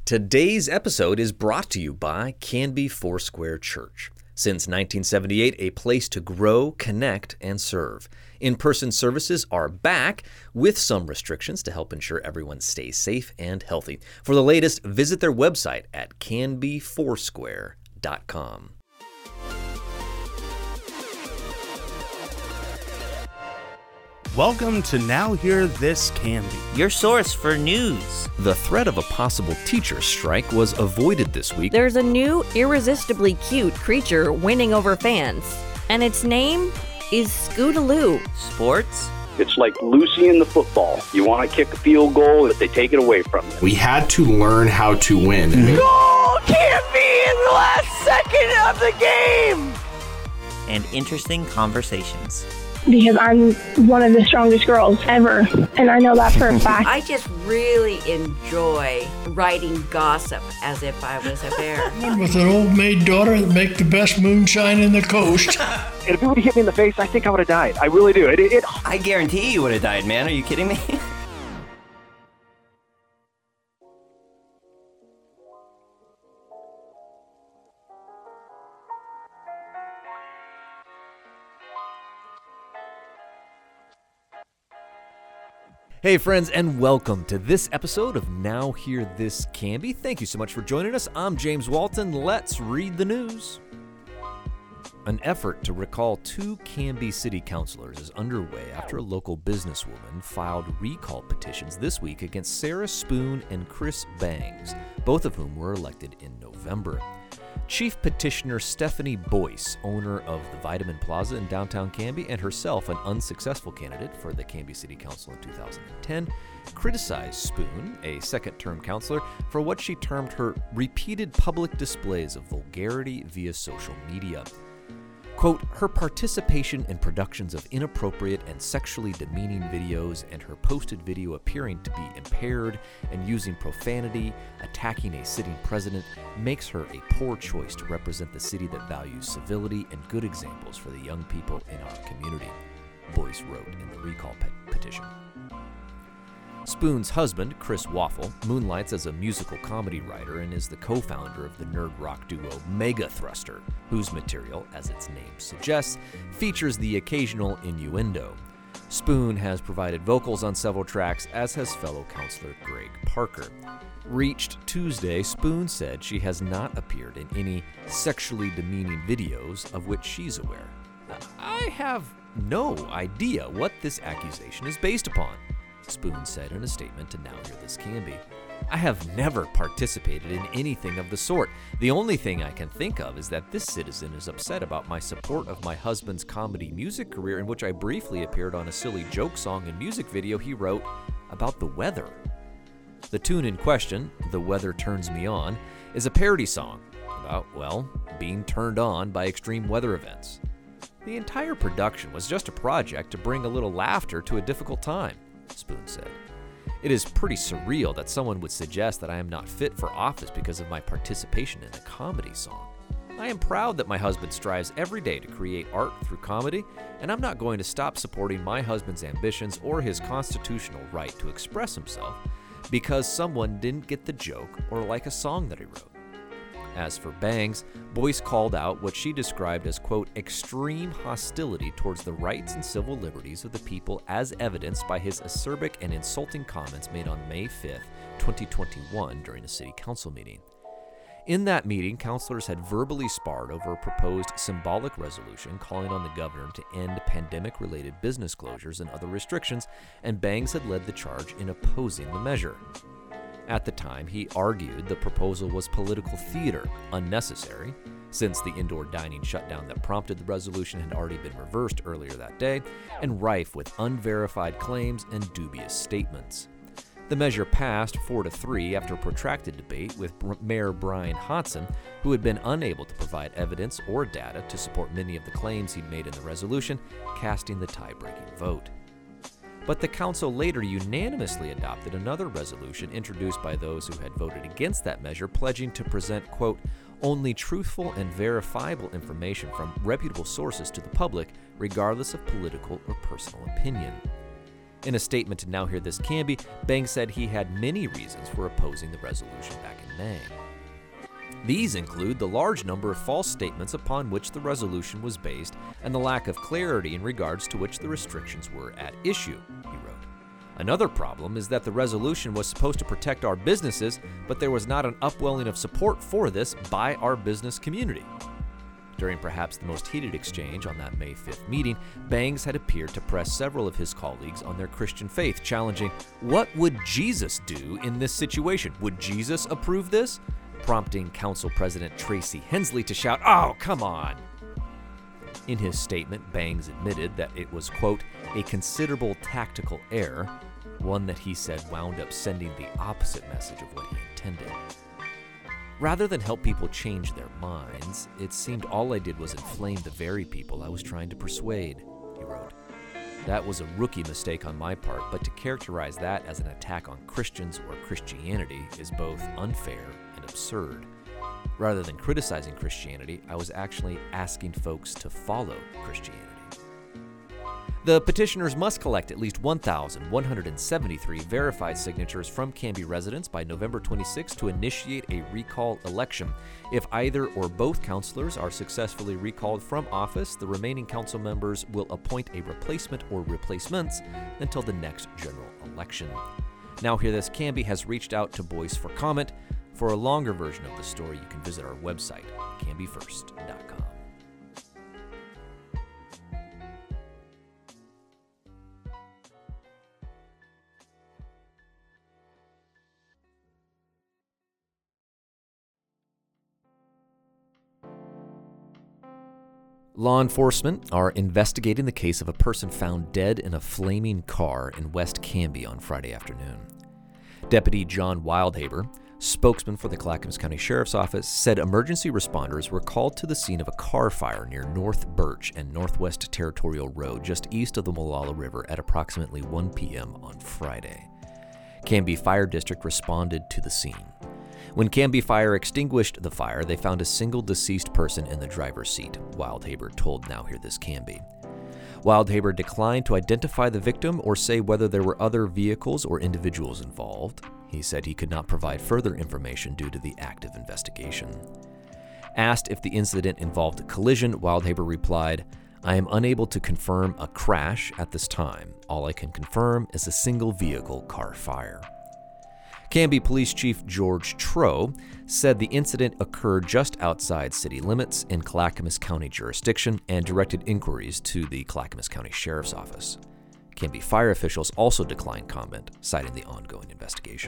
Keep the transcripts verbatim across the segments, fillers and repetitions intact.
Today's episode is brought to you by Canby Foursquare Church. Since nineteen seventy-eight, a place to grow, connect, and serve. In-person services are back with some restrictions to help ensure everyone stays safe and healthy. For the latest, visit their website at canby foursquare dot com. Welcome to Now Hear This Canby, your source for news. The threat of a possible teacher strike was avoided this week. There's a new, irresistibly cute creature winning over fans, and its name is Scootaloo. Sports? It's like Lucy in the football. You want to kick a field goal, if they take it away from you. We had to learn how to win. Goal can't be in the last second of the game! And interesting conversations. Because I'm one of the strongest girls ever, and I know that for a fact. I just really enjoy writing gossip as if I was a bear. With an old maid daughter that make the best moonshine in the coast. And if it would have hit me in the face, I think I would have died. I really do. It, it, it... I guarantee you would have died, man. Are you kidding me? Hey friends, and welcome to this episode of Now Hear This Canby. Thank you so much for joining us. I'm James Walton. Let's read the news. An effort to recall two Canby city councilors is underway after a local businesswoman filed recall petitions this week against Sarah Spoon and Chris Bangs, both of whom were elected in November. Chief Petitioner Stephanie Boyce, owner of the Vitamin Plaza in downtown Canby, and herself an unsuccessful candidate for the Canby City Council in two thousand ten, criticized Spoon, a second-term councilor, for what she termed her repeated public displays of vulgarity via social media. Quote, her participation in productions of inappropriate and sexually demeaning videos and her posted video appearing to be impaired and using profanity, attacking a sitting president, makes her a poor choice to represent the city that values civility and good examples for the young people in our community, Boyce wrote in the recall pe- petition. Spoon's husband, Chris Waffle, moonlights as a musical comedy writer and is the co-founder of the nerd rock duo Mega Thruster, whose material, as its name suggests, features the occasional innuendo. Spoon has provided vocals on several tracks, as has fellow counselor Greg Parker. Reached Tuesday, Spoon said she has not appeared in any sexually demeaning videos of which she's aware. I have no idea what this accusation is based upon, Spoon said in a statement to Now Hear This Canby. I have never participated in anything of the sort. The only thing I can think of is that this citizen is upset about my support of my husband's comedy music career, in which I briefly appeared on a silly joke song and music video he wrote about the weather. The tune in question, The Weather Turns Me On, is a parody song about, well, being turned on by extreme weather events. The entire production was just a project to bring a little laughter to a difficult time, Spoon said. It is pretty surreal that someone would suggest that I am not fit for office because of my participation in a comedy song. I am proud that my husband strives every day to create art through comedy, and I'm not going to stop supporting my husband's ambitions or his constitutional right to express himself because someone didn't get the joke or like a song that he wrote. As for Bangs, Boyce called out what she described as, quote, extreme hostility towards the rights and civil liberties of the people as evidenced by his acerbic and insulting comments made on May fifth, twenty twenty-one during a city council meeting. In that meeting, councilors had verbally sparred over a proposed symbolic resolution calling on the governor to end pandemic-related business closures and other restrictions, and Bangs had led the charge in opposing the measure. At the time, he argued the proposal was political theater, unnecessary, since the indoor dining shutdown that prompted the resolution had already been reversed earlier that day, and rife with unverified claims and dubious statements. The measure passed four to three after a protracted debate with Mayor Brian Hodson, who had been unable to provide evidence or data to support many of the claims he'd made in the resolution, casting the tie-breaking vote. But the council later unanimously adopted another resolution introduced by those who had voted against that measure, pledging to present, quote, only truthful and verifiable information from reputable sources to the public, regardless of political or personal opinion. In a statement to Now Hear This Canby, Bangs said he had many reasons for opposing the resolution back in May. These include the large number of false statements upon which the resolution was based and the lack of clarity in regards to which the restrictions were at issue, he wrote. Another problem is that the resolution was supposed to protect our businesses, but there was not an upwelling of support for this by our business community. During perhaps the most heated exchange on that May fifth meeting, Bangs had appeared to press several of his colleagues on their Christian faith, challenging, what would Jesus do in this situation? Would Jesus approve this? Prompting Council President Tracy Hensley to shout, oh, come on! In his statement, Bangs admitted that it was, quote, a considerable tactical error, one that he said wound up sending the opposite message of what he intended. Rather than help people change their minds, it seemed all I did was inflame the very people I was trying to persuade, he wrote. That was a rookie mistake on my part, but to characterize that as an attack on Christians or Christianity is both unfair and absurd. Rather than criticizing Christianity, I was actually asking folks to follow Christianity. The petitioners must collect at least one thousand one hundred seventy-three verified signatures from Canby residents by November twenty-sixth to initiate a recall election. If either or both councilors are successfully recalled from office, the remaining council members will appoint a replacement or replacements until the next general election. Now Hear This Canby has reached out to Boyce for comment. For a longer version of the story, you can visit our website, canby first dot com. Law enforcement are investigating the case of a person found dead in a flaming car in West Canby on Friday afternoon. Deputy John Wildhaber, spokesman for the Clackamas County Sheriff's Office, said emergency responders were called to the scene of a car fire near North Birch and Northwest Territorial Road just east of the Molalla River at approximately one p.m. on Friday. Canby Fire District responded to the scene. When Canby Fire extinguished the fire, they found a single deceased person in the driver's seat, Wildhaber told Now Hear This Canby. Wildhaber declined to identify the victim or say whether there were other vehicles or individuals involved. He said he could not provide further information due to the active investigation. Asked if the incident involved a collision, Wildhaber replied, I am unable to confirm a crash at this time. All I can confirm is a single vehicle car fire. Canby Police Chief George Troe said the incident occurred just outside city limits in Clackamas County jurisdiction and directed inquiries to the Clackamas County Sheriff's Office. Canby fire officials also declined comment, citing the ongoing investigation.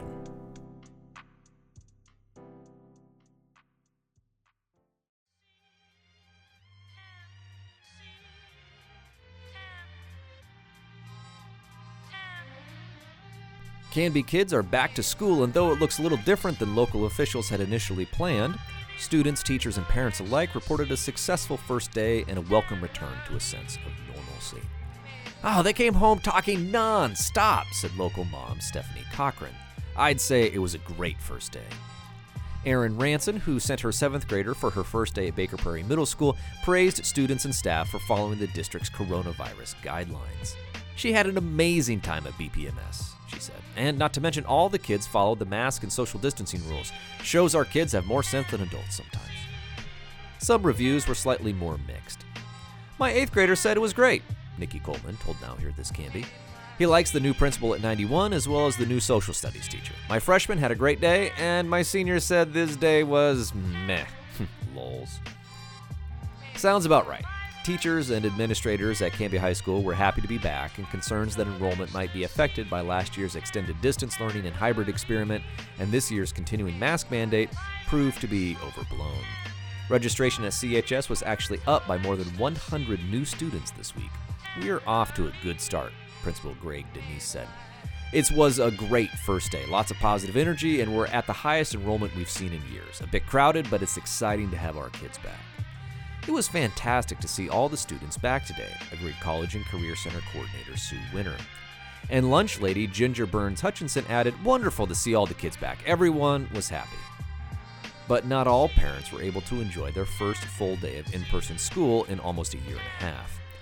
Canby kids are back to school, and though it looks a little different than local officials had initially planned, students, teachers, and parents alike reported a successful first day and a welcome return to a sense of normalcy. Oh, they came home talking non-stop, said local mom Stephanie Cochran. I'd say it was a great first day. Erin Ranson, who sent her seventh grader for her first day at Baker Prairie Middle School, praised students and staff for following the district's coronavirus guidelines. She had an amazing time at B P M S, she said. And not to mention, all the kids followed the mask and social distancing rules. Shows our kids have more sense than adults sometimes. Some reviews were slightly more mixed. My eighth grader said it was great, Nikki Coleman told Now Hear This Canby. He likes the new principal at ninety-one as well as the new social studies teacher. My freshman had a great day, and my senior said this day was meh. Lols. Sounds about right. Teachers and administrators at Canby High School were happy to be back, and concerns that enrollment might be affected by last year's extended distance learning and hybrid experiment and this year's continuing mask mandate proved to be overblown. Registration at C H S was actually up by more than one hundred new students this week. We are off to a good start, Principal Greg Denise said. It was a great first day, lots of positive energy, and we're at the highest enrollment we've seen in years. A bit crowded, but it's exciting to have our kids back. It was fantastic to see all the students back today, agreed College and Career Center Coordinator Sue Winter. And lunch lady Ginger Burns Hutchinson added, wonderful to see all the kids back. Everyone was happy. But not all parents were able to enjoy their first full day of in-person school in almost a year and a half.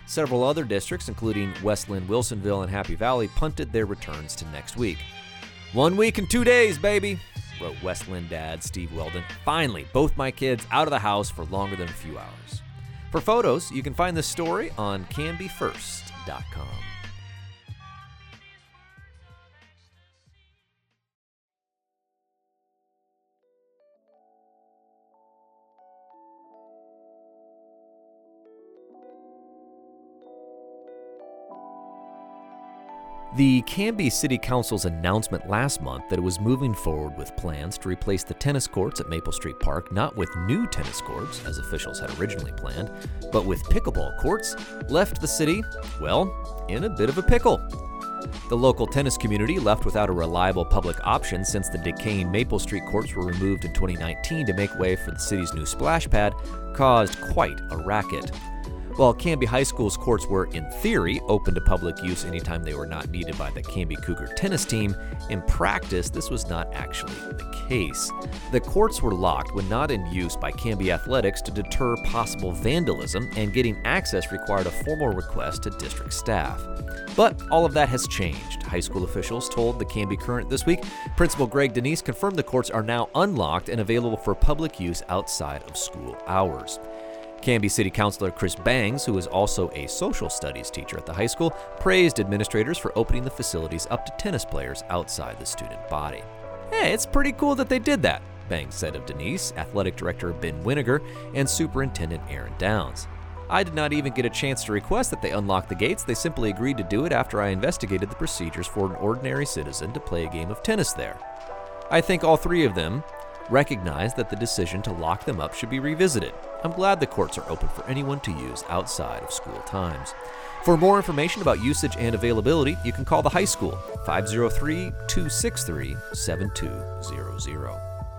Several other districts, including Westland, Wilsonville, and Happy Valley, punted their returns to next week. One week and two days, baby, wrote Westland dad Steve Weldon. Finally, both my kids out of the house for longer than a few hours. For photos, you can find this story on canby first dot com. The Canby City Council's announcement last month that it was moving forward with plans to replace the tennis courts at Maple Street Park, not with new tennis courts, as officials had originally planned, but with pickleball courts, left the city, well, in a bit of a pickle. The local tennis community left without a reliable public option since the decaying Maple Street courts were removed in twenty nineteen to make way for the city's new splash pad, caused quite a racket. While Canby High School's courts were, in theory, open to public use anytime they were not needed by the Canby Cougar tennis team, in practice, this was not actually the case. The courts were locked when not in use by Canby Athletics to deter possible vandalism, and getting access required a formal request to district staff. But all of that has changed. High school officials told the Canby Current this week. Principal Greg Denise confirmed the courts are now unlocked and available for public use outside of school hours. Canby City Councilor Chris Bangs, who is also a social studies teacher at the high school, praised administrators for opening the facilities up to tennis players outside the student body. Hey, it's pretty cool that they did that, Bangs said of Denise, athletic director Ben Winiger, and superintendent Aaron Downs. I did not even get a chance to request that they unlock the gates. They simply agreed to do it after I investigated the procedures for an ordinary citizen to play a game of tennis there. I think all three of them recognize that the decision to lock them up should be revisited. I'm glad the courts are open for anyone to use outside of school times. For more information about usage and availability, you can call the high school, five oh three, two six three, seven two zero zero.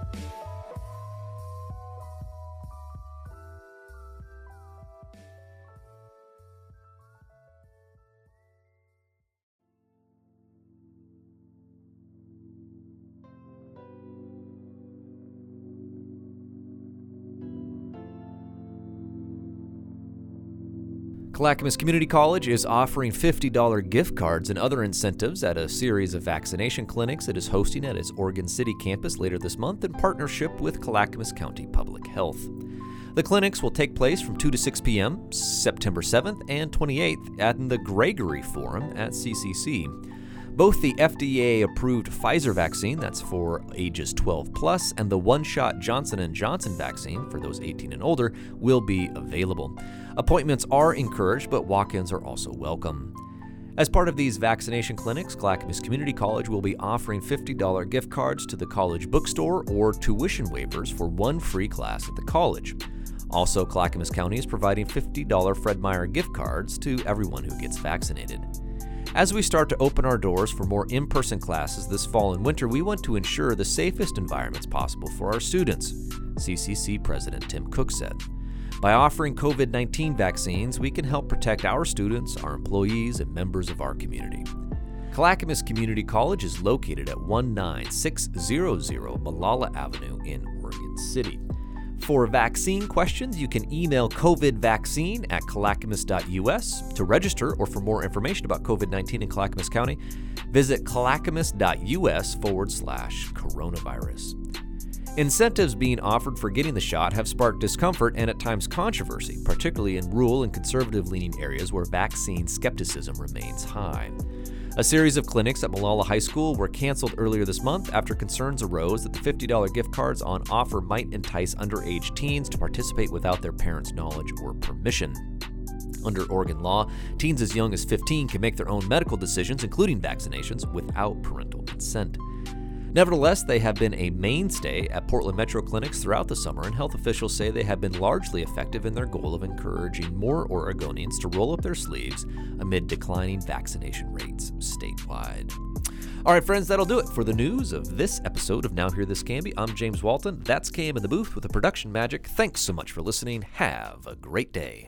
Clackamas Community College is offering fifty dollars gift cards and other incentives at a series of vaccination clinics it is hosting at its Oregon City campus later this month in partnership with Clackamas County Public Health. The clinics will take place from two to six p.m. September seventh and twenty-eighth at the Gregory Forum at C C C. Both the F D A-approved Pfizer vaccine, that's for ages twelve plus, and the one-shot Johnson and Johnson vaccine for those eighteen and older will be available. Appointments are encouraged, but walk-ins are also welcome. As part of these vaccination clinics, Clackamas Community College will be offering fifty dollars gift cards to the college bookstore or tuition waivers for one free class at the college. Also, Clackamas County is providing fifty dollars Fred Meyer gift cards to everyone who gets vaccinated. As we start to open our doors for more in-person classes this fall and winter, we want to ensure the safest environments possible for our students, C C C President Tim Cook said. By offering covid nineteen vaccines, we can help protect our students, our employees, and members of our community. Clackamas Community College is located at one nine six zero zero Malala Avenue in Oregon City. For vaccine questions, you can email covidvaccine at clackamas dot u s. To register or for more information about covid nineteen in Clackamas County, visit clackamas dot u s forward slash coronavirus. Incentives being offered for getting the shot have sparked discomfort and at times controversy, particularly in rural and conservative-leaning areas where vaccine skepticism remains high. A series of clinics at Malala High School were canceled earlier this month after concerns arose that the fifty dollars gift cards on offer might entice underage teens to participate without their parents' knowledge or permission. Under Oregon law, teens as young as fifteen can make their own medical decisions, including vaccinations, without parental consent. Nevertheless, they have been a mainstay at Portland Metro clinics throughout the summer, and health officials say they have been largely effective in their goal of encouraging more Oregonians to roll up their sleeves amid declining vaccination rates statewide. All right, friends, that'll do it for the news of this episode of Now Hear This Canby. I'm James Walton. That's Cam in the booth with the production magic. Thanks so much for listening. Have a great day.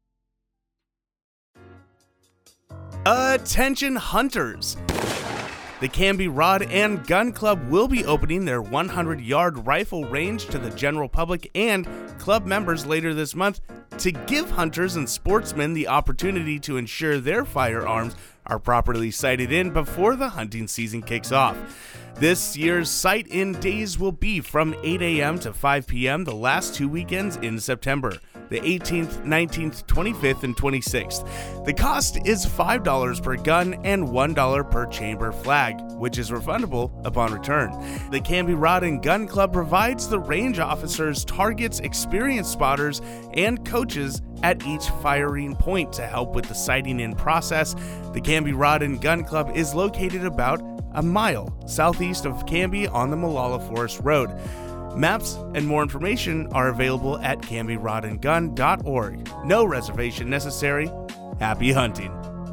Attention hunters! The Canby Rod and Gun Club will be opening their one hundred yard rifle range to the general public and club members later this month to give hunters and sportsmen the opportunity to ensure their firearms are properly sighted in before the hunting season kicks off. This year's sight-in days will be from eight a.m. to five p.m. the last two weekends in September, the eighteenth, nineteenth, twenty-fifth, and twenty-sixth. The cost is five dollars per gun and one dollar per chamber flag, which is refundable upon return. The Canby Rod and Gun Club provides the range officers, targets, experienced spotters, and coaches at each firing point to help with the sighting in process. The Canby Rod and Gun Club is located about a mile southeast of Canby on the Molalla Forest Road. Maps and more information are available at canby rod and gun dot org. No reservation necessary. Happy hunting.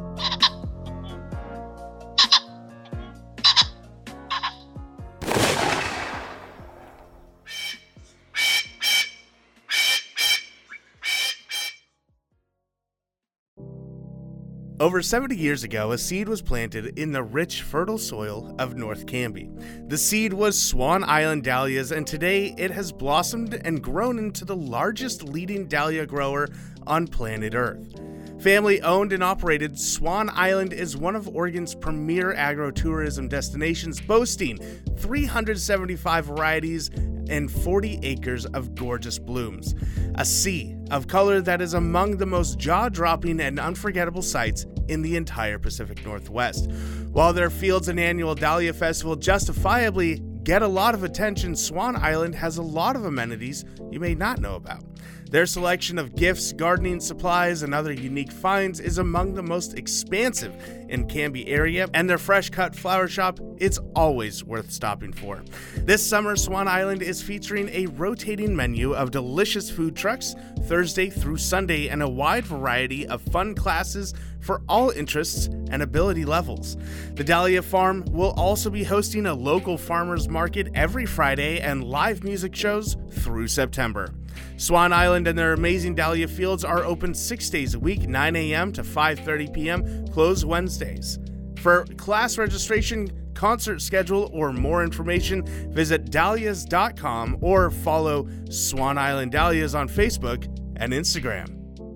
Over seventy years ago, a seed was planted in the rich, fertile soil of North Canby. The seed was Swan Island dahlias, and today it has blossomed and grown into the largest leading dahlia grower on planet Earth. Family-owned and operated, Swan Island is one of Oregon's premier agro-tourism destinations, boasting three hundred seventy-five varieties and forty acres of gorgeous blooms. A sea of color that is among the most jaw-dropping and unforgettable sights in the entire Pacific Northwest. While their Fields and annual Dahlia Festival justifiably get a lot of attention, Swan Island has a lot of amenities you may not know about. Their selection of gifts, gardening supplies, and other unique finds is among the most expansive in Canby area, and their fresh-cut flower shop is always worth stopping for. This summer, Swan Island is featuring a rotating menu of delicious food trucks Thursday through Sunday and a wide variety of fun classes for all interests and ability levels. The Dahlia Farm will also be hosting a local farmers market every Friday and live music shows through September. Swan Island and their amazing dahlia fields are open six days a week, nine a.m. to five thirty p.m., closed Wednesdays. For class registration, concert schedule, or more information, visit dahlias dot com or follow Swan Island Dahlias on Facebook and Instagram.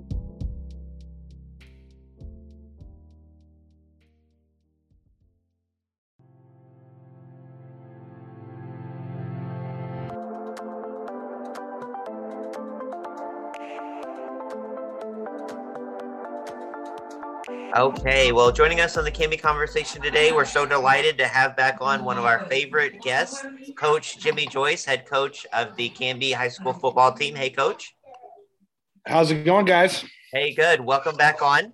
Okay, well, joining us on the Canby Conversation today, we're so delighted to have back on one of our favorite guests, Coach Jimmy Joyce, head coach of the Canby High School football team. Hey, Coach. How's it going, guys? Hey, good. Welcome back on.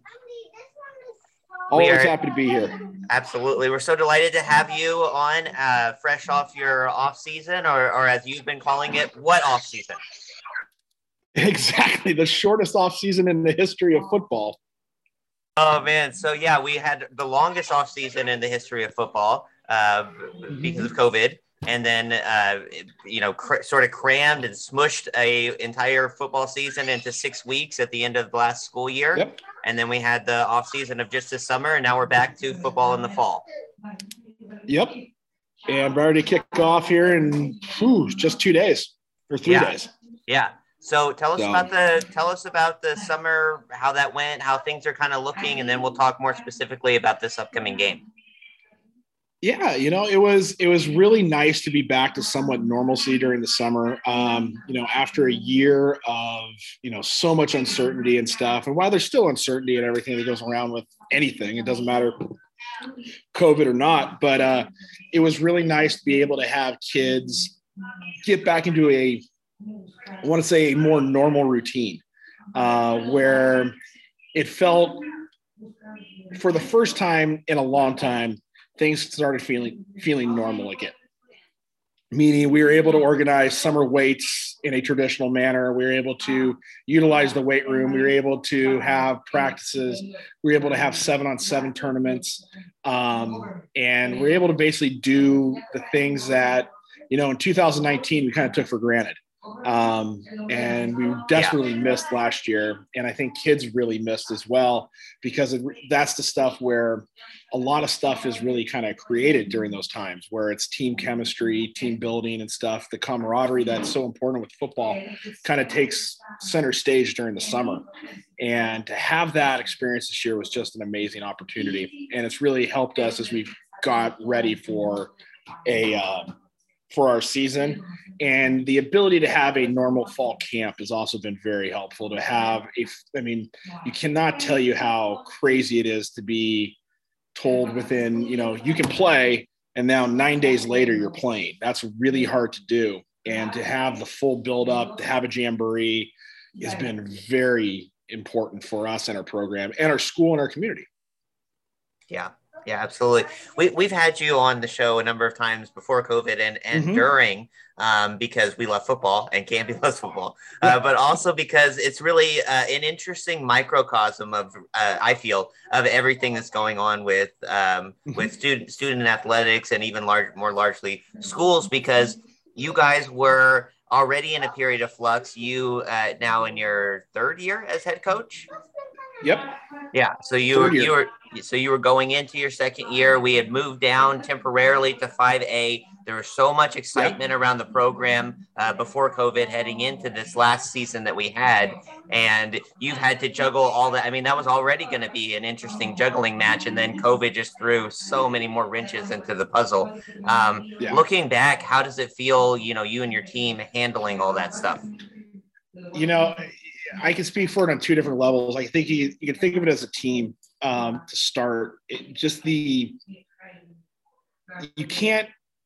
Always are, happy to be here. Absolutely. We're so delighted to have you on, uh, fresh off your off season, or, or as you've been calling it, what off season? Exactly, the shortest off season in the history of football. Oh, man. So, yeah, we had the longest offseason in the history of football uh, because of COVID. And then, uh, you know, cr- sort of crammed and smushed a entire football season into six weeks at the end of the last school year. Yep. And then we had the offseason of just this summer. And now we're back to football in the fall. Yep. And we're ready to kick off here in whew, just two days or three yeah. days. Yeah. So tell us So. about the tell us about the summer, how that went, how things are kind of looking, and then we'll talk more specifically about this upcoming game. Yeah, you know, it was it was really nice to be back to somewhat normalcy during the summer. Um, you know, after a year of you know so much uncertainty and stuff, and while there's still uncertainty and everything that goes around with anything, it doesn't matter COVID or not. But uh, it was really nice to be able to have kids get back into a I want to say a more normal routine uh, where it felt for the first time in a long time, things started feeling, feeling normal again. Meaning we were able to organize summer weights in a traditional manner. We were able to utilize the weight room. We were able to have practices. We were able to have seven on seven tournaments. Um, and we were able to basically do the things that, you know, in two thousand nineteen, we kind of took for granted. Um, and we desperately yeah. missed last year. And I think kids really missed as well, because it, that's the stuff where a lot of stuff is really kind of created during those times, where it's team chemistry, team building and stuff. The camaraderie that's so important with football kind of takes center stage during the summer. And to have that experience this year was just an amazing opportunity. And it's really helped us as we've got ready for a, uh, for our season. And the ability to have a normal fall camp has also been very helpful. To have a, I mean, you cannot tell you how crazy it is to be told within, you know, you can play, and now nine days later you're playing. That's really hard to do. And to have the full build up, to have a jamboree has been very important for us and our program and our school and our community. Yeah. Yeah, absolutely. We, we've had you on the show a number of times before COVID and, and mm-hmm. during, um, because we love football and Canby loves football, uh, but also because it's really uh, an interesting microcosm of, uh, I feel, of everything that's going on with um, mm-hmm. with student student athletics and even large, more largely schools, because you guys were already in a period of flux. You uh, now in your third year as head coach. Yep. Yeah. So you were, you were, so you were going into your second year. We had moved down temporarily to five A. There was so much excitement yep. around the program uh, before COVID heading into this last season that we had. And you've had to juggle all that. I mean, that was already going to be an interesting juggling match. And then COVID just threw so many more wrenches into the puzzle. Um, yeah. Looking back, how does it feel, you know, you and your team handling all that stuff? You know, I can speak for it on two different levels. I think you, you can think of it as a team um, to start. It, just the you can't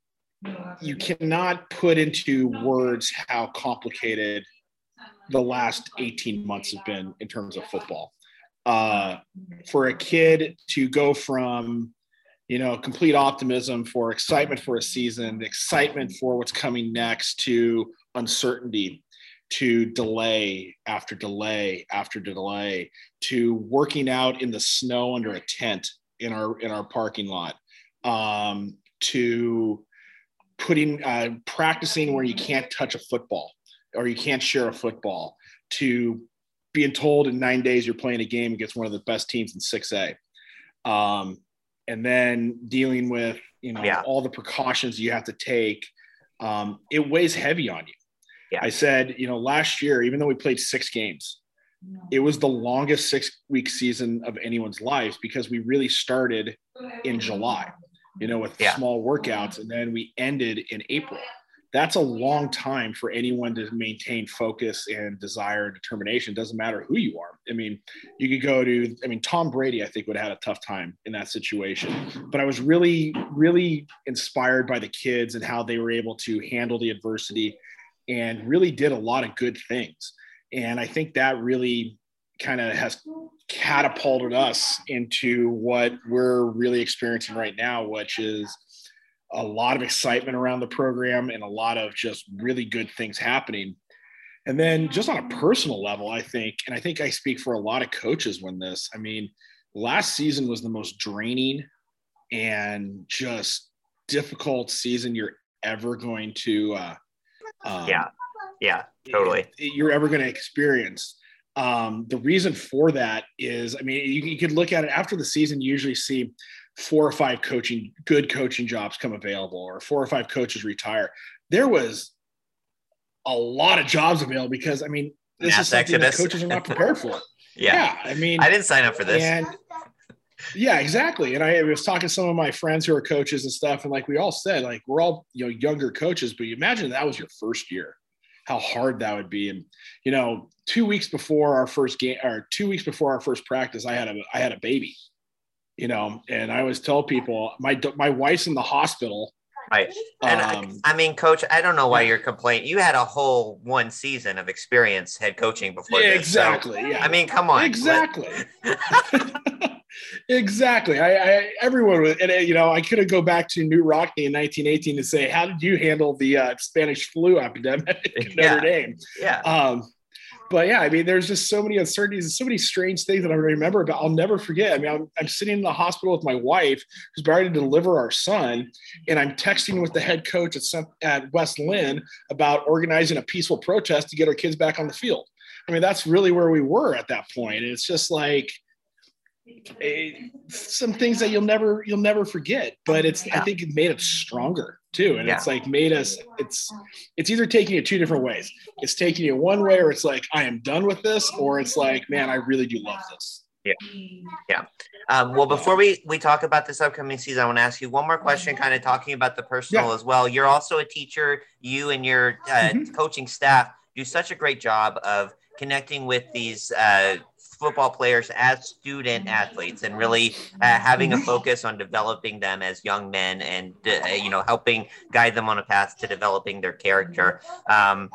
you cannot put into words how complicated the last eighteen months have been in terms of football. Uh, for a kid to go from you know complete optimism for excitement for a season, excitement for what's coming next, to uncertainty, to delay after delay after delay, to working out in the snow under a tent in our in our parking lot, um, to putting uh, practicing where you can't touch a football or you can't share a football, to being told in nine days you're playing a game against one of the best teams in six A, um, and then dealing with you know yeah. all the precautions you have to take. Um, it weighs heavy on you. Yeah. I said, you know, last year, even though we played six games, it was the longest six-week season of anyone's lives, because we really started in July, you know, with yeah. small workouts, and then we ended in April. That's a long time for anyone to maintain focus and desire and determination. It doesn't matter who you are. I mean, you could go to, I mean, Tom Brady, I think, would have had a tough time in that situation. But I was really, really inspired by the kids and how they were able to handle the adversity and really did a lot of good things. And I think that really kind of has catapulted us into what we're really experiencing right now, which is a lot of excitement around the program and a lot of just really good things happening. And then just on a personal level, I think, and I think I speak for a lot of coaches when this, I mean, last season was the most draining and just difficult season you're ever going to, uh, Um, yeah, yeah, totally. You're ever going to experience. Um, the reason for that is, I mean, you, you could look at it after the season. You usually see four or five coaching, good coaching jobs come available, or four or five coaches retire. There was a lot of jobs available because, I mean, this Mass is something exodus. that coaches are not prepared for. yeah. yeah, I mean, I didn't sign up for this. And, yeah, exactly. And I was talking to some of my friends who are coaches and stuff, and like we all said, like we're all you know younger coaches, but you imagine that was your first year, how hard that would be. And you know, two weeks before our first game, or two weeks before our first practice, I had a I had a baby, you know, and I always tell people my my wife's in the hospital. Right. And um, I, I mean, Coach, I don't know why you're complaining. You had a whole one season of experience head coaching before yeah, this. Exactly. So, yeah. I mean, come on. Exactly. Exactly. I, I everyone was, and you know, I could have go back to New Rockney in nineteen eighteen and say, how did you handle the uh, Spanish flu epidemic in yeah. Notre Dame? Yeah. Um, but yeah, I mean, there's just so many uncertainties and so many strange things that I remember, but I'll never forget. I mean, I'm, I'm sitting in the hospital with my wife who's about to deliver our son, and I'm texting with the head coach at, at West Lynn about organizing a peaceful protest to get our kids back on the field. I mean, that's really where we were at that point. And it's just like, A, some things that you'll never you'll never forget, but it's yeah. I think it made it stronger too, and yeah. it's like made us it's it's either taking it two different ways. It's taking it one way, or it's like I am done with this, or it's like, man, I really do love this. Yeah, yeah. Um, well, before we we talk about this upcoming season, I want to ask you one more question, kind of talking about the personal yeah. as well. You're also a teacher. You and your uh, mm-hmm. coaching staff do such a great job of connecting with these uh, football players as student athletes, and really uh, having a focus on developing them as young men, and uh, you know, helping guide them on a path to developing their character. Um,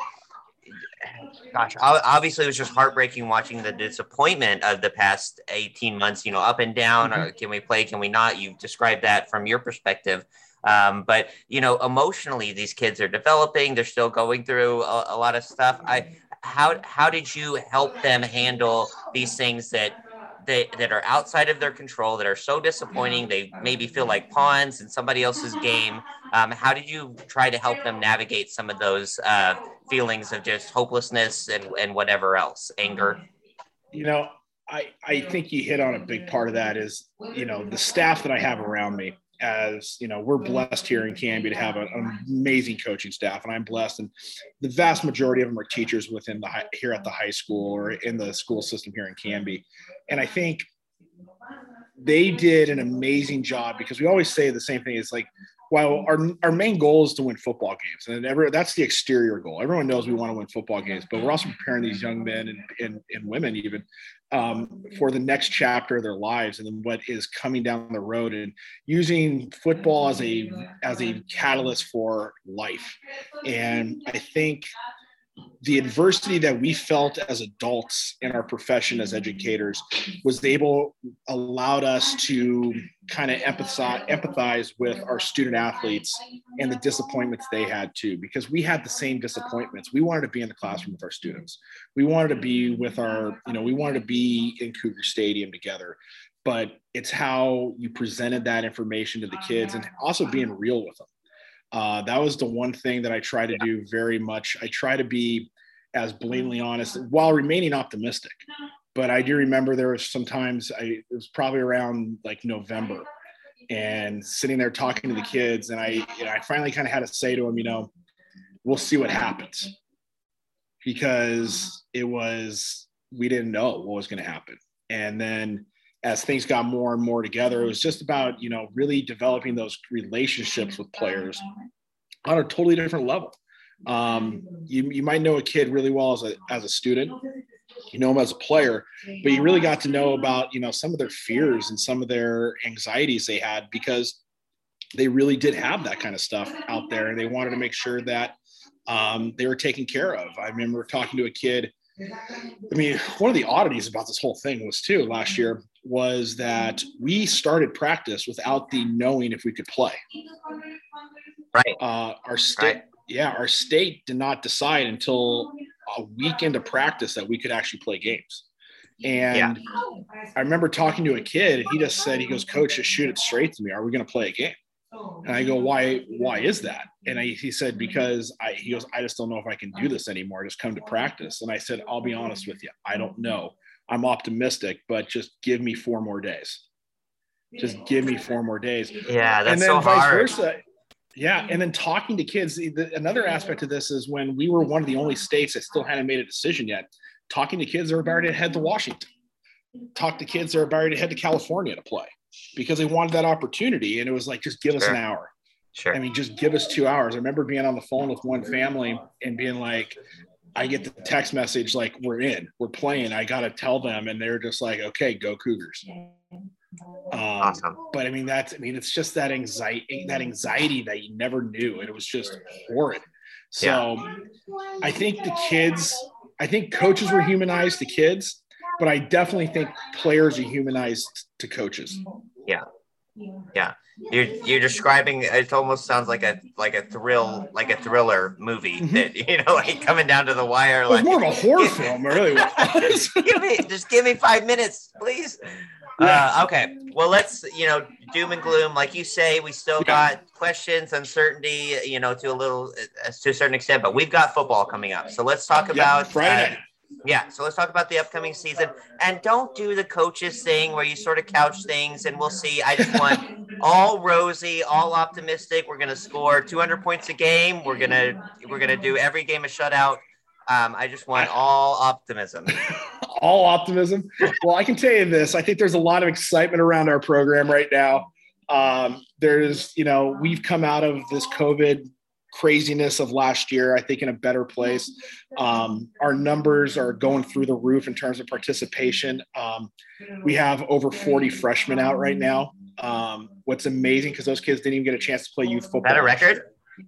gosh, obviously it was just heartbreaking watching the disappointment of the past eighteen months, you know, up and down. Mm-hmm. Or can we play? Can we not? You've described that from your perspective. Um, but, you know, emotionally, these kids are developing. They're still going through a, a lot of stuff. I, How how did you help them handle these things that they, that are outside of their control, that are so disappointing? They maybe feel like pawns in somebody else's game. Um, how did you try to help them navigate some of those uh, feelings of just hopelessness and, and whatever else, anger? You know, I, I think you hit on a big part of that is, you know, the staff that I have around me. As you know, we're blessed here in Canby to have an amazing coaching staff, and I'm blessed. And the vast majority of them are teachers within the high, here at the high school or in the school system here in Canby. And I think they did an amazing job, because we always say the same thing. It's like, while our, our main goal is to win football games, and every, that's the exterior goal. Everyone knows we want to win football games, but we're also preparing these young men and, and, and women even um, for the next chapter of their lives, and then what is coming down the road, and using football as a, as a catalyst for life. And I think the adversity that we felt as adults in our profession as educators was able, allowed us to kind of empathize, empathize with our student athletes and the disappointments they had too, because we had the same disappointments. We wanted to be in the classroom with our students. We wanted to be with our, you know, we wanted to be in Cougar Stadium together, but it's how you presented that information to the kids and also being real with them. Uh, that was the one thing that I try to do very much. I try to be as blatantly honest while remaining optimistic. But I do remember there was sometimes I, it was probably around like November, and sitting there talking to the kids. And I, you know, I finally kind of had to say to them, you know, we'll see what happens, because it was, we didn't know what was going to happen. And then as things got more and more together, it was just about, you know, really developing those relationships with players on a totally different level. Um, you, you might know a kid really well as a, as a student, you know him as a player, but you really got to know about, you know, some of their fears and some of their anxieties they had, because they really did have that kind of stuff out there, and they wanted to make sure that um, they were taken care of. I remember talking to a kid. I mean, one of the oddities about this whole thing was too last year was that we started practice without the knowing if we could play. Right. Uh, our state, right. yeah, our state did not decide until a week into practice that we could actually play games. And yeah. I remember talking to a kid, and he just said, he goes, "Coach, just shoot it straight to me. Are we going to play a game?" And I go, why, why is that? And I, he said, because I, he goes, I just don't know if I can do this anymore. Just come to practice. And I said, I'll be honest with you. I don't know. I'm optimistic, but just give me four more days. Just give me four more days. Yeah. That's and then so vice hard. versa. Yeah. And then talking to kids, the, another aspect of this is when we were one of the only states that still hadn't made a decision yet, talking to kids that are about to head to Washington, talk to kids that are about to head to California to play, because they wanted that opportunity. And it was like, just give us sure. an hour. Sure. I mean, just give us two hours. I remember being on the phone with one family and being like, I get the text message, like, we're in, we're playing. I got to tell them. And they're just like, okay, go Cougars. Um, awesome. But I mean, that's, I mean, it's just that anxiety, that anxiety that you never knew. And it was just horrid. So yeah. I think the kids, I think coaches were humanized to kids, but I definitely think players are humanized to coaches. Yeah. Yeah, you're you're describing. It almost sounds like a like a thrill, like a thriller movie that you know, like coming down to the wire. It was like, more of a horror film, really. give me just give me five minutes, please. Uh, okay, well, let's you know, doom and gloom, like you say. We still Yeah. got questions, uncertainty, you know, to a little, uh, to a certain extent, but we've got football coming up. So let's talk Yeah, about Friday uh, night. Yeah, so let's talk about the upcoming season, and don't do the coaches thing where you sort of couch things and we'll see. I just want all rosy, all optimistic. We're gonna score two hundred points a game. We're gonna we're gonna do every game a shutout. Um, I just want all optimism. All optimism. Well, I can tell you this. I think there's a lot of excitement around our program right now. Um, there's, you know, we've come out of this COVID craziness of last year, I think, in a better place. Um, our numbers are going through the roof in terms of participation. Um, we have over forty freshmen out right now. Um, what's amazing, because those kids didn't even get a chance to play youth football. Is that a record?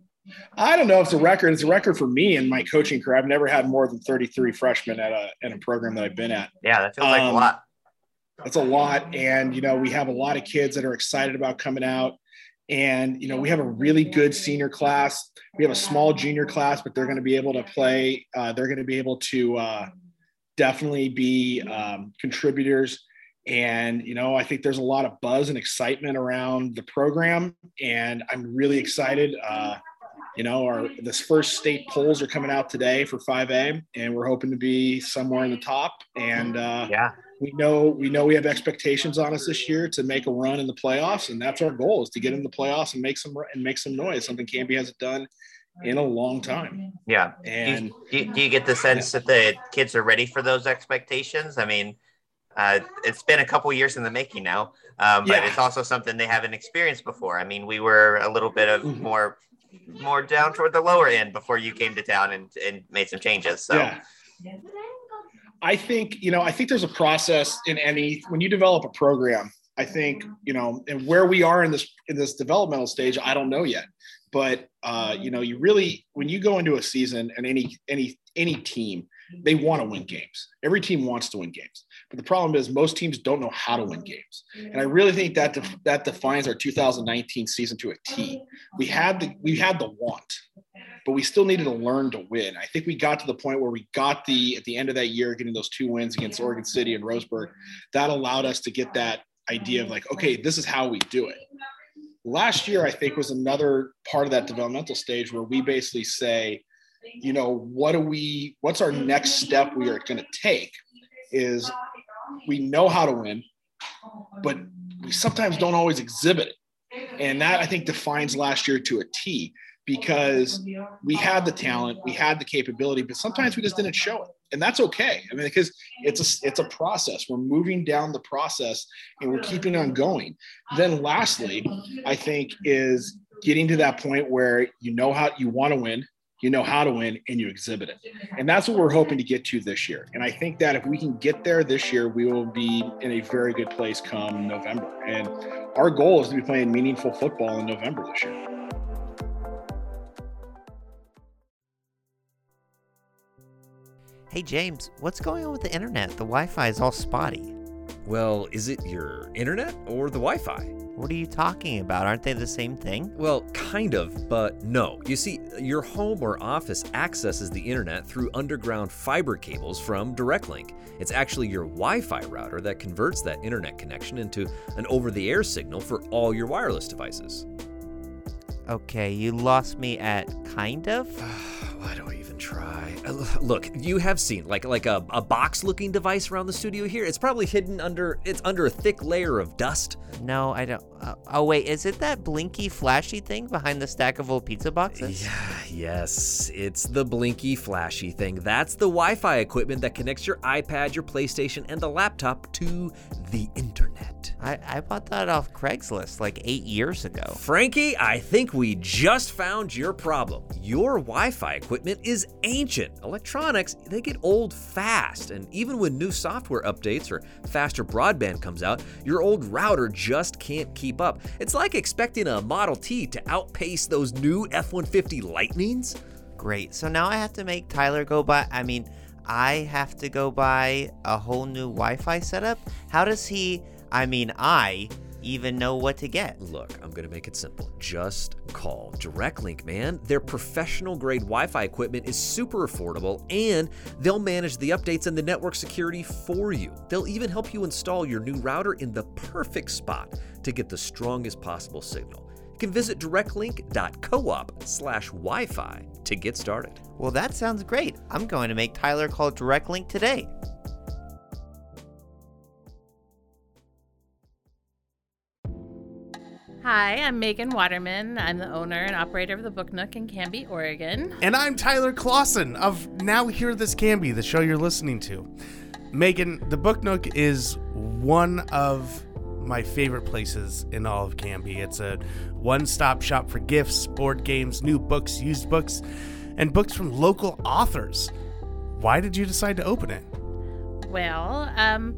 I don't know if it's a record. It's a record for me in my coaching career. I've never had more than thirty-three freshmen at a, at a program that I've been at. Yeah, that feels like Um, a lot. That's a lot. And, you know, we have a lot of kids that are excited about coming out. And, you know, we have a really good senior class. We have a small junior class, but they're going to be able to play. Uh, they're going to be able to uh, definitely be um, contributors. And, you know, I think there's a lot of buzz and excitement around the program. And I'm really excited. Uh, you know, our this first state polls are coming out today for five A, and we're hoping to be somewhere in the top. And uh, yeah. We know we know we have expectations on us this year to make a run in the playoffs, and that's our goal, is to get in the playoffs and make some and make some noise. Something Canby hasn't done in a long time. Yeah. And do you, do you get the sense yeah. that the kids are ready for those expectations? I mean, uh, it's been a couple years in the making now, um, but yeah. it's also something they haven't experienced before. I mean, we were a little bit of mm-hmm. more more down toward the lower end before you came to town and, and made some changes. So. Yeah. I think, you know, I think there's a process in any, when you develop a program, I think, you know, and where we are in this, in this developmental stage, I don't know yet, but, uh, you know, you really, when you go into a season and any, any, any team, they want to win games. Every team wants to win games, but the problem is most teams don't know how to win games. And I really think that, def- that defines our two thousand nineteen season to a T. We had the, we had the want, but we still needed to learn to win. I think we got to the point where we got the, at the end of that year, getting those two wins against Oregon City and Roseburg, that allowed us to get that idea of like, okay, this is how we do it. Last year, I think, was another part of that developmental stage where we basically say, you know, what do we, what's our next step we are going to take is we know how to win, but we sometimes don't always exhibit it. And that, I think, defines last year to a T, because we had the talent, we had the capability, but sometimes we just didn't show it. And that's okay. I mean, because it's a, it's a process. We're moving down the process and we're keeping on going. Then lastly, I think, is getting to that point where you know how you want to win, you know how to win, and you exhibit it. And that's what we're hoping to get to this year. And I think that if we can get there this year, we will be in a very good place come November. And our goal is to be playing meaningful football in November this year. Hey, James, what's going on with the internet? The Wi-Fi is all spotty. Well, is it your internet or the Wi-Fi? What are you talking about? Aren't they the same thing? Well, kind of, but no. You see, your home or office accesses the internet through underground fiber cables from DirectLink. It's actually your Wi-Fi router that converts that internet connection into an over-the-air signal for all your wireless devices. Okay, you lost me at kind of? Why do I even try? Look, you have seen like like a, a box-looking device around the studio here. It's probably hidden under, it's under a thick layer of dust. No, I don't. Uh, oh, wait, is it that blinky, flashy thing behind the stack of old pizza boxes? Yeah, yes, it's the blinky, flashy thing. That's the Wi-Fi equipment that connects your iPad, your PlayStation, and the laptop to the internet. I, I bought that off Craigslist like eight years ago. Frankie, I think we just found your problem. Your Wi-Fi equipment is ancient. Electronics, they get old fast, and even when new software updates or faster broadband comes out, your old router just can't keep up. It's like expecting a Model T to outpace those new F one fifty Lightnings. Great, so now I have to make Tyler go buy, I mean, I have to go buy a whole new Wi-Fi setup? How does he, I mean, I even know what to get. Look, I'm going to make it simple. Just call DirectLink, man. Their professional-grade Wi-Fi equipment is super affordable, and they'll manage the updates and the network security for you. They'll even help you install your new router in the perfect spot to get the strongest possible signal. You can visit directlink.coop slash Wi-Fi to get started. Well, that sounds great. I'm going to make Tyler call DirectLink today. Hi, I'm Megan Waterman. I'm the owner and operator of the Book Nook in Canby, Oregon. And I'm Tyler Clausen of Now Hear This Canby, the show you're listening to. Megan, the Book Nook is one of my favorite places in all of Canby. It's a one-stop shop for gifts, board games, new books, used books, and books from local authors. Why did you decide to open it? Well, um...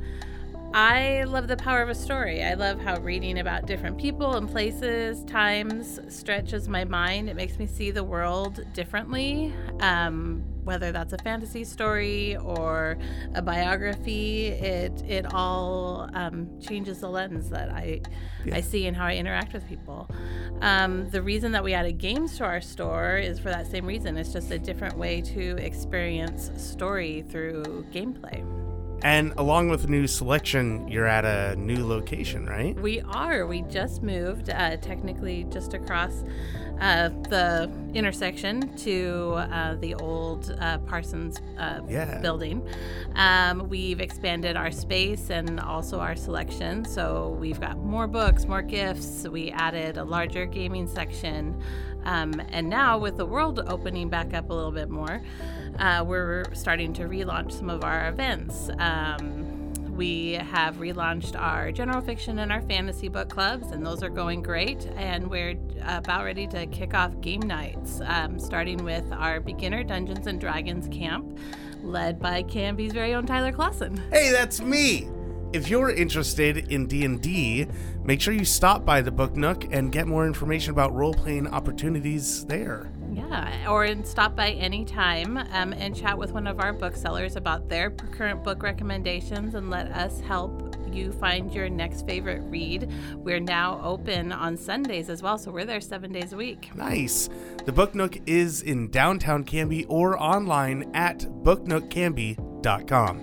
I love the power of a story. I love how reading about different people and places, times, stretches my mind. It makes me see the world differently, um, whether that's a fantasy story or a biography. It it all um, changes the lens that I yeah. I see and how I interact with people. Um, the reason that we added games to our store is for that same reason. It's just a different way to experience story through gameplay. And along with the new selection, you're at a new location, right? We are. We just moved, uh, technically just across uh, the intersection to uh, the old uh, Parsons uh, yeah. building. Um, we've expanded our space and also our selection. So we've got more books, more gifts. We added a larger gaming section. Um, and now with the world opening back up a little bit more, uh, we're starting to relaunch some of our events. Um, we have relaunched our general fiction and our fantasy book clubs, and those are going great. And we're about ready to kick off game nights, um, starting with our beginner Dungeons and Dragons camp, led by Canby's very own Tyler Clausen. Hey, that's me! If you're interested in D and D, make sure you stop by the Book Nook and get more information about role-playing opportunities there. Yeah, or stop by anytime um, and chat with one of our booksellers about their current book recommendations and let us help you find your next favorite read. We're now open on Sundays as well, so we're there seven days a week. Nice. The Book Nook is in downtown Canby or online at book nook canby dot com.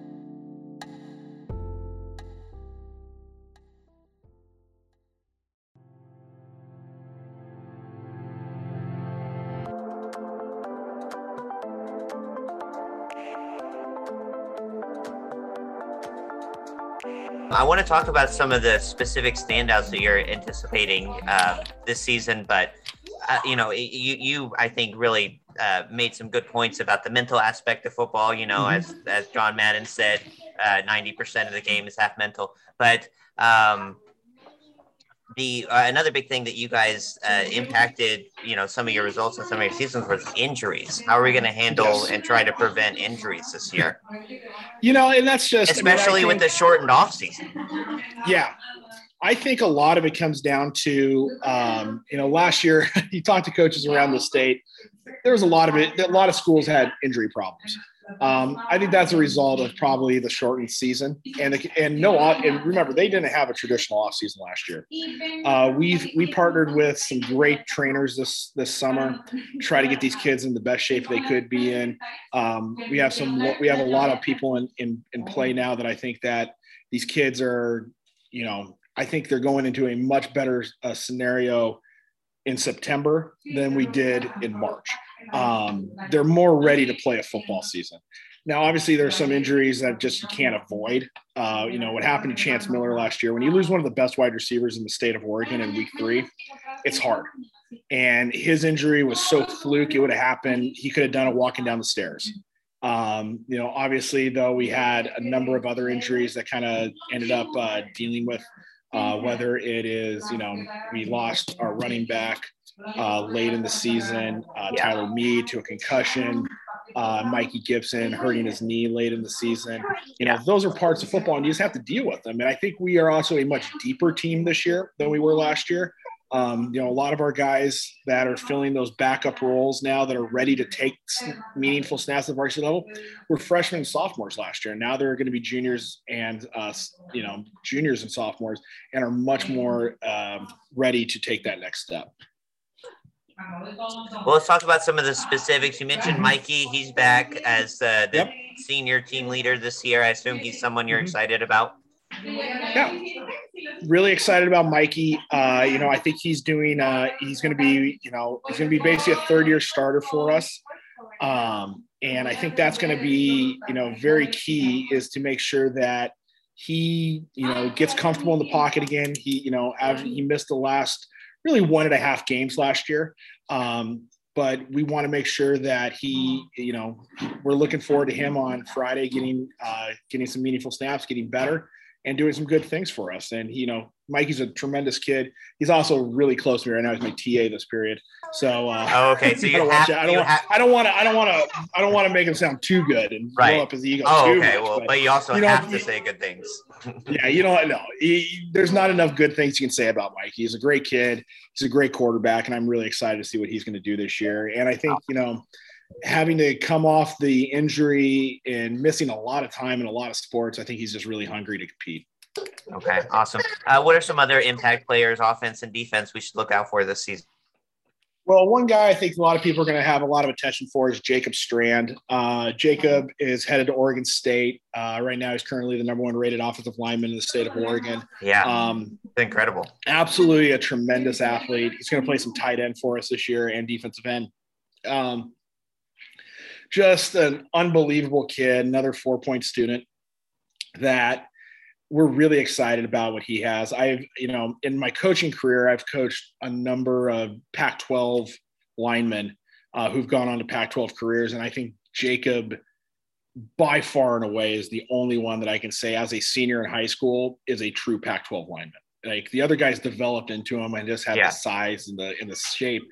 I want to talk about some of the specific standouts that you're anticipating uh, this season, but uh, you know, you, you I think really uh, made some good points about the mental aspect of football. You know, mm-hmm. as as John Madden said, uh, ninety percent of the game is half mental. But um, the uh, another big thing that you guys uh, impacted, you know, some of your results and some of your seasons was injuries. How are we going to handle yes. and try to prevent injuries this year? You know, and that's just especially I mean, I think, with the shortened off season. Yeah, I think a lot of it comes down to, um, you know, last year you talked to coaches around the state. There was a lot of it. A lot of schools had injury problems. Um, I think that's a result of probably the shortened season and the, and no and remember they didn't have a traditional off season last year. Uh, we've we partnered with some great trainers this this summer, try to get these kids in the best shape they could be in. Um, we have some we have a lot of people in, in in play now that I think that these kids are, you know, I think they're going into a much better uh, scenario in September than we did in March. Um, they're more ready to play a football season. Now, obviously, there's some injuries that just you can't avoid. Uh, you know, what happened to Chance Miller last year, when you lose one of the best wide receivers in the state of Oregon in week three, it's hard. And his injury was so fluke, it would have happened. He could have done it walking down the stairs. Um, you know, obviously, though, we had a number of other injuries that kind of ended up uh, dealing with uh, whether it is, you know, we lost our running back uh, late in the season, uh, yeah. Tyler Mead to a concussion, uh, Mikey Gibson hurting his knee late in the season. You know, those are parts of football and you just have to deal with them. And I think we are also a much deeper team this year than we were last year. Um, you know, a lot of our guys that are filling those backup roles now that are ready to take meaningful snaps at the varsity level were freshmen and sophomores last year. Now they're going to be juniors and, uh, you know, juniors and sophomores and are much more um, ready to take that next step. Well, let's talk about some of the specifics. You mentioned Mikey. He's back as uh, the yep. senior team leader this year. I assume he's someone you're mm-hmm. excited about. Yeah, really excited about Mikey. Uh, you know, I think he's doing, uh, he's going to be, you know, he's going to be basically a third year starter for us. Um, and I think that's going to be, you know, very key is to make sure that he, you know, gets comfortable in the pocket again. He, you know, after he missed the last really one and a half games last year. Um, but we want to make sure that he, you know, we're looking forward to him on Friday, getting, uh, getting some meaningful snaps, getting better, and doing some good things for us. And, you know, Mikey's a tremendous kid. He's also really close to me right now. He's my T A this period. So, uh, oh, okay. So you I don't have, want I don't want, have, I don't want to, I don't want to, I don't want to make him sound too good and right. blow up his ego. Oh, too okay. much, Well, but, but you also you know, have to he, say good things. yeah. You know what? No, he, there's not enough good things you can say about Mikey. He's a great kid. He's a great quarterback, and I'm really excited to see what he's going to do this year. And I think, you know, having to come off the injury and missing a lot of time in a lot of sports, I think he's just really hungry to compete. Okay, awesome. Uh, what are some other impact players, offense and defense, we should look out for this season? Well, one guy I think a lot of people are going to have a lot of attention for is Jacob Strand. Uh, Jacob is headed to Oregon State. Uh, right now, he's currently the number one rated offensive lineman in the state of Oregon. Yeah, um, incredible. Absolutely a tremendous athlete. He's going to play some tight end for us this year and defensive end. Um, just an unbelievable kid, another four-point student that we're really excited about what he has. I've, you know, in my coaching career, I've coached a number of Pac twelve linemen uh, who've gone on to Pac twelve careers. And I think Jacob by far and away is the only one that I can say as a senior in high school is a true Pac twelve lineman. Like the other guys developed into him and just had yeah. the size and the, and the shape.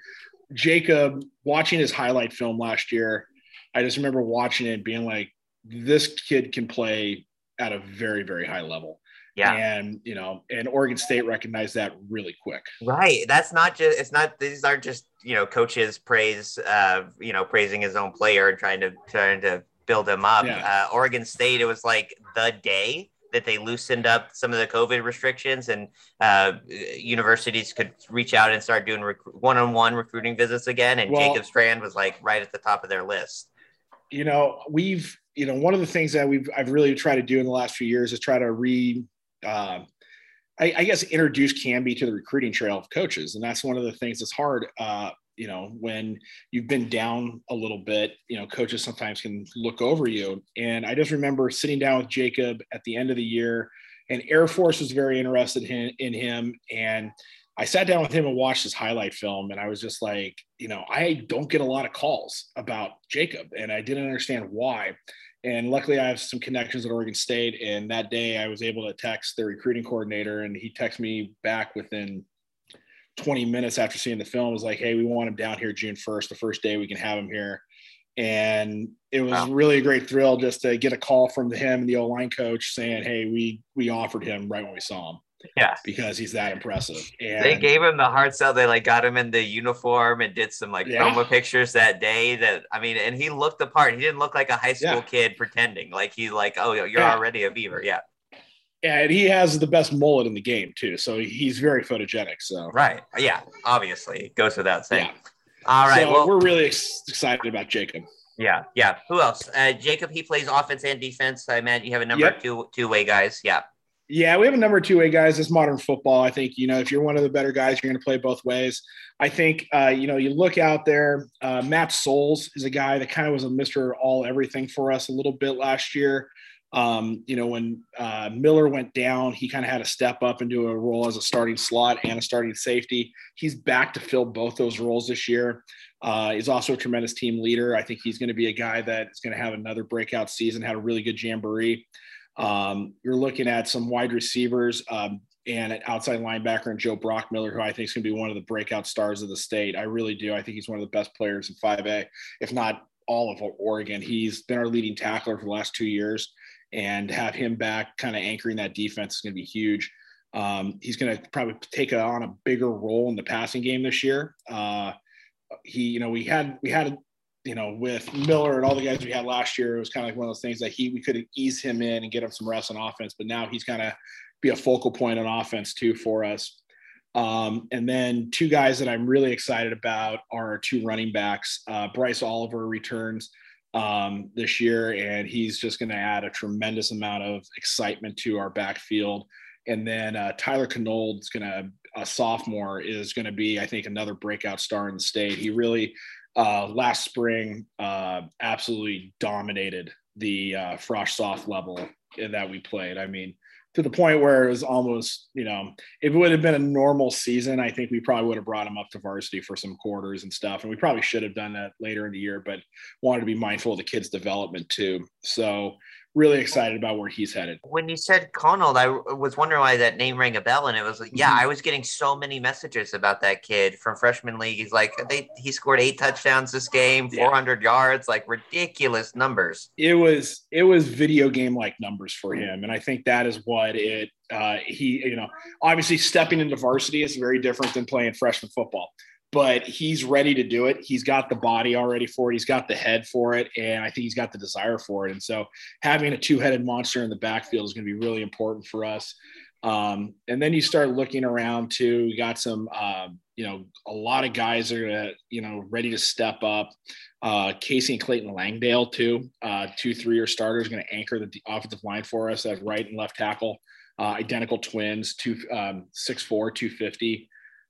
Jacob, watching his highlight film last year, I just remember watching it and being like, this kid can play at a very, very high level. Yeah. And, you know, and Oregon State recognized that really quick. Right. That's not just, it's not, these aren't just, you know, coaches praise, uh, you know, praising his own player and trying to, trying to build him up. Yeah. Uh, Oregon State, it was like the day that they loosened up some of the COVID restrictions and uh, universities could reach out and start doing rec- one-on-one recruiting visits again. And well, Jacob Strand was like right at the top of their list. You know, we've, you know, one of the things that we've, I've really tried to do in the last few years is try to re, uh, I, I guess, introduce Canby to the recruiting trail of coaches. And that's one of the things that's hard, uh, you know, when you've been down a little bit, you know, coaches sometimes can look over you. And I just remember sitting down with Jacob at the end of the year, and Air Force was very interested in, in him. And I sat down with him and watched his highlight film, and I was just like, you know, I don't get a lot of calls about Jacob, and I didn't understand why. And luckily I have some connections at Oregon State. And that day I was able to text the recruiting coordinator, and he texted me back within twenty minutes after seeing the film. It was like, hey, we want him down here June first, the first day we can have him here. And it was wow. really a great thrill just to get a call from him and the O-line coach saying, hey, we, we offered him right when we saw him. Yeah, because he's that impressive. And they gave him the hard sell. They like got him in the uniform and did some like yeah. promo pictures that day. That I mean, and he looked the part. He didn't look like a high school yeah. kid pretending. Like he's like, oh, you're yeah. already a Beaver. Yeah. Yeah, and he has the best mullet in the game too. So he's very photogenic. So right, yeah, obviously it goes without saying. Yeah. All right, so well, we're really ex- excited about Jacob. Yeah, yeah. Who else? Uh, Jacob. He plays offense and defense. I imagine you have a number yep. of two two way guys. Yeah. Yeah, we have a number of two-way guys. It's modern football. I think, you know, if you're one of the better guys, you're going to play both ways. I think, uh, you know, you look out there, uh, Matt Souls is a guy that kind of was a Mister All Everything for us a little bit last year. Um, you know, when uh, Miller went down, he kind of had to step up into a role as a starting slot and a starting safety. He's back to fill both those roles this year. Uh, he's also a tremendous team leader. I think he's going to be a guy that is going to have another breakout season, had a really good jamboree. Um, you're looking at some wide receivers um, and an outside linebacker and Joe Brockmiller, who I think is going to be one of the breakout stars of the state. I really do. I think he's one of the best players in five A, if not all of Oregon. He's been our leading tackler for the last two years, and have him back kind of anchoring that defense is going to be huge. Um, he's going to probably take a, on a bigger role in the passing game this year. Uh, he, you know, we had, we had, you know, with Miller and all the guys we had last year, it was kind of like one of those things that he, we could ease him in and get him some rest on offense, but now he's going to be a focal point on offense too for us. Um, and then two guys that I'm really excited about are our two running backs. Uh, Bryce Oliver returns um, this year, and he's just going to add a tremendous amount of excitement to our backfield. And then uh, Tyler Knold is going to, a sophomore, is going to be, I think, another breakout star in the state. He really, uh, last spring, uh, absolutely dominated the uh, Frosh Soft level that we played. I mean, to the point where it was almost, you know, if it would have been a normal season, I think we probably would have brought him up to varsity for some quarters and stuff. And we probably should have done that later in the year, but wanted to be mindful of the kid's development too. So really excited about where he's headed. When you said Connaught, I was wondering why that name rang a bell. And it was like, yeah, mm-hmm. I was getting so many messages about that kid from freshman league. He's like, they, he scored eight touchdowns this game, yeah. four hundred yards, like ridiculous numbers. It was, it was video game like numbers for him. And I think that is what it, uh, he, you know, obviously stepping into varsity is very different than playing freshman football. But he's ready to do it. He's got the body already for it. He's got the head for it. And I think he's got the desire for it. And so having a two-headed monster in the backfield is going to be really important for us. Um, and then you start looking around too. We got some, um, you know, a lot of guys are, uh, you know, ready to step up. Uh, Casey and Clayton Langdale too, uh, two three-year starters, going to anchor the offensive line for us at right and left tackle. Uh, identical twins, two, um, six four, two fifty.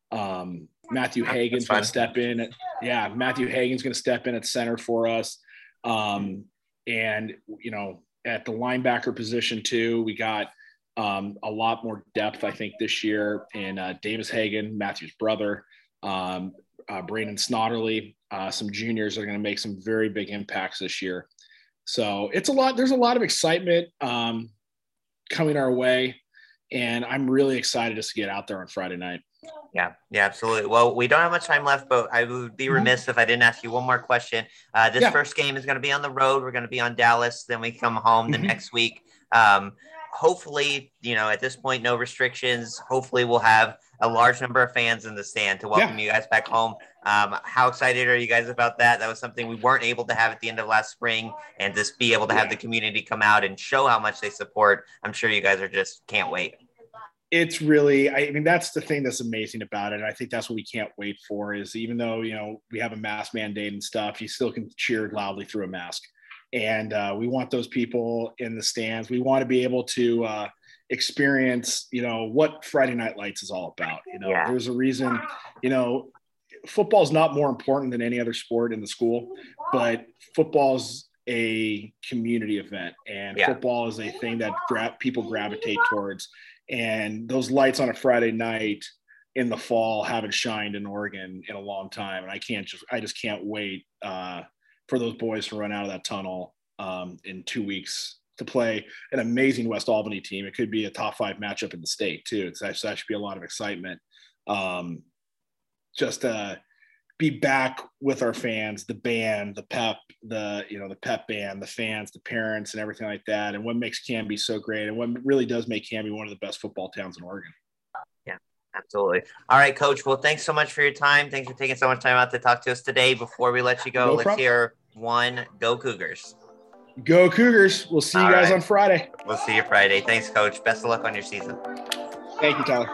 Um, Matthew Hagan's going to step in. At, yeah, Matthew Hagan's going to step in at center for us. Um, and, you know, at the linebacker position too, we got um, a lot more depth, I think, this year in uh, Davis Hagan, Matthew's brother, um, uh, Brandon Snodderly, uh, some juniors are going to make some very big impacts this year. So it's a lot. There's a lot of excitement um, coming our way. And I'm really excited just to get out there on Friday night. Yeah, yeah, absolutely. Well, we don't have much time left, but I would be remiss if I didn't ask you one more question. Uh, this yeah. first game is going to be on the road. We're going to be on Dallas. Then we come home the mm-hmm. next week. Um, hopefully, you know, at this point, no restrictions. Hopefully we'll have a large number of fans in the stand to welcome yeah. you guys back home. Um, how excited are you guys about that? That was something we weren't able to have at the end of last spring, and just be able to have the community come out and show how much they support. I'm sure you guys are just can't wait. It's really, I mean, that's the thing that's amazing about it. And I think that's what we can't wait for is even though, you know, we have a mask mandate and stuff, you still can cheer loudly through a mask. And uh, we want those people in the stands. We want to be able to uh, experience, you know, what Friday Night Lights is all about. You know, yeah. there's a reason, you know, football is not more important than any other sport in the school, but football's a community event, and yeah. football is a thing that gra- people gravitate towards. And those lights on a Friday night in the fall haven't shined in Oregon in a long time. And I can't just, I just can't wait uh, for those boys to run out of that tunnel um, in two weeks to play an amazing West Albany team. It could be a top five matchup in the state too. It's actually, that should be a lot of excitement. Um, just uh, be back with our fans, the band, the pep, the, you know, the pep band, the fans, the parents, and everything like that. And what makes Canby so great, and what really does make Canby one of the best football towns in Oregon. Yeah, absolutely. All right, Coach. Well, thanks so much for your time. Thanks for taking so much time out to talk to us today. Before we let you go, no let's problem. hear one, Go Cougars. Go Cougars. We'll see you All guys right. on Friday. We'll see you Friday. Thanks, Coach. Best of luck on your season. Thank you, Tyler.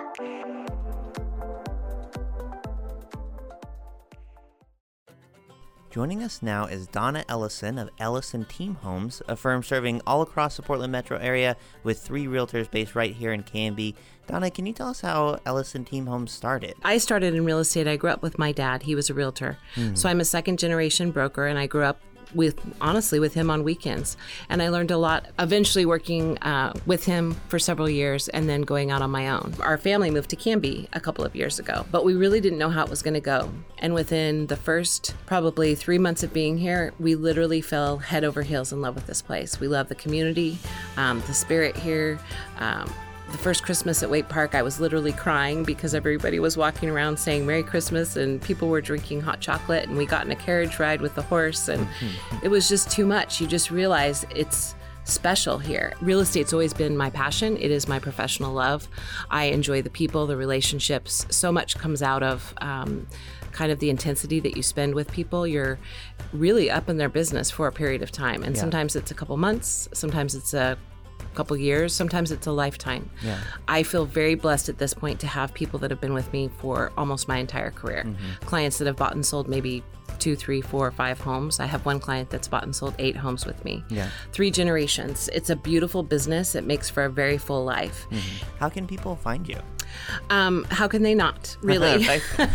Joining us now is Donna Ellison of Ellison Team Homes, a firm serving all across the Portland metro area with three realtors based right here in Canby. Donna, can you tell us how Ellison Team Homes started? I started in real estate. I grew up with my dad. He was a realtor. Mm. So I'm a second generation broker, and I grew up with, honestly, with him on weekends. And I learned a lot, eventually working uh, with him for several years and then going out on my own. Our family moved to Canby a couple of years ago, but we really didn't know how it was going to go. And within the first probably three months of being here, we literally fell head over heels in love with this place. We love the community, um, the spirit here. Um, The first Christmas at Waite Park, I was literally crying because everybody was walking around saying Merry Christmas and people were drinking hot chocolate, and we got in a carriage ride with the horse, and it was just too much. You just realize it's special here. Real estate's always been my passion. It is my professional love. I enjoy the people, the relationships. So much comes out of um, kind of the intensity that you spend with people. You're really up in their business for a period of time. And Yeah. sometimes it's a couple months, sometimes it's a couple years, sometimes it's a lifetime. Yeah. I feel very blessed at this point to have people that have been with me for almost my entire career. Mm-hmm. Clients that have bought and sold maybe two, three, four, five homes. I have one client that's bought and sold eight homes with me. Yeah. Three generations. It's a beautiful business. It makes for a very full life. Mm-hmm. How can people find you? Um, how can they not, really?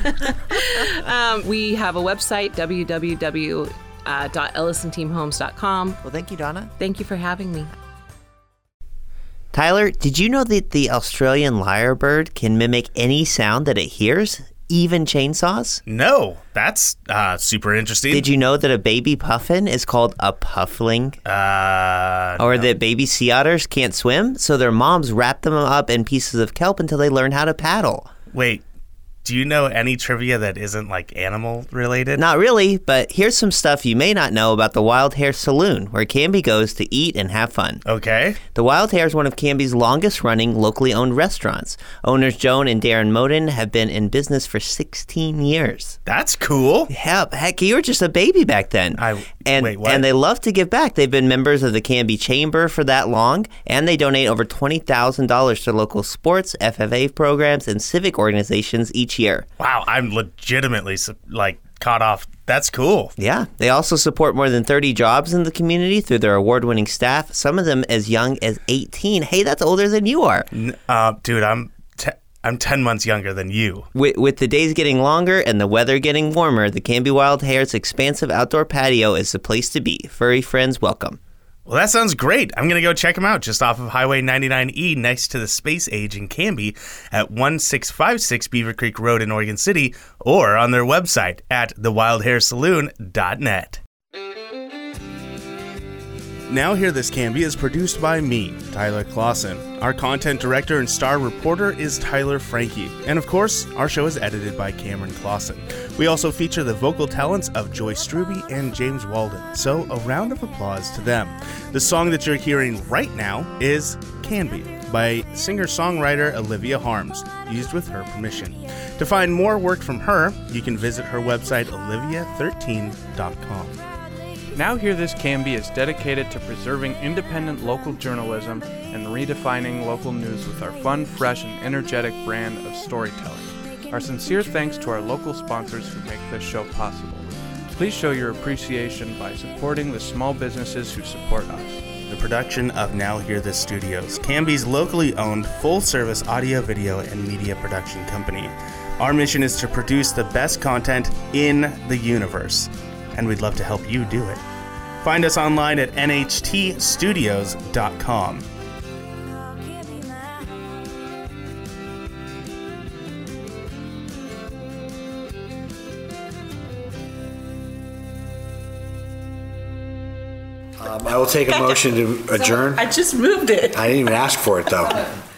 um, we have a website, w w w dot ellison team homes dot com. Well, thank you, Donna. Thank you for having me. Tyler, did you know that the Australian lyrebird can mimic any sound that it hears, even chainsaws? No, that's uh, super interesting. Did you know that a baby puffin is called a puffling? Uh, or no. that baby sea otters can't swim, so their moms wrap them up in pieces of kelp until they learn how to paddle? Wait, do you know any trivia that isn't like animal related? Not really, but here's some stuff you may not know about the Wild Hare Saloon, where Canby goes to eat and have fun. Okay. The Wild Hare is one of Canby's longest running locally owned restaurants. Owners Joan and Darren Moden have been in business for sixteen years. That's cool. Yeah, heck, you were just a baby back then. I and, wait, what? And they love to give back. They've been members of the Canby Chamber for that long, and they donate over twenty thousand dollars to local sports, F F A programs, and civic organizations each year. Wow, I'm legitimately like caught off. That's cool. Yeah, they also support more than thirty jobs in the community through their award-winning staff, some of them as young as eighteen. Hey, that's older than you are. Uh, dude, I'm te- I'm ten months younger than you. With, with the days getting longer and the weather getting warmer, the Canby Wild Hare's expansive outdoor patio is the place to be. Furry friends welcome. Well, that sounds great. I'm going to go check them out just off of Highway ninety-nine E next to the Space Age in Canby at one six five six Beaver Creek Road in Oregon City, or on their website at the wild hare saloon dot net. Now Hear This Canby is produced by me, Tyler Clausen. Our content director and star reporter is Tyler Frankie. And of course, our show is edited by Cameron Clausen. We also feature the vocal talents of Joyce Struby and James Walden, so a round of applause to them. The song that you're hearing right now is Canby by singer-songwriter Olivia Harms, used with her permission. To find more work from her, you can visit her website olivia thirteen dot com. Now Hear This Canby is dedicated to preserving independent local journalism and redefining local news with our fun, fresh, and energetic brand of storytelling. Our sincere thanks to our local sponsors who make this show possible. Please show your appreciation by supporting the small businesses who support us. The production of Now Hear This Studios, Canby's locally owned full-service audio, video, and media production company. Our mission is to produce the best content in the universe, and we'd love to help you do it. Find us online at n h t studios dot com. Um, I will take a motion to adjourn. I just moved it. I didn't even ask for it, though.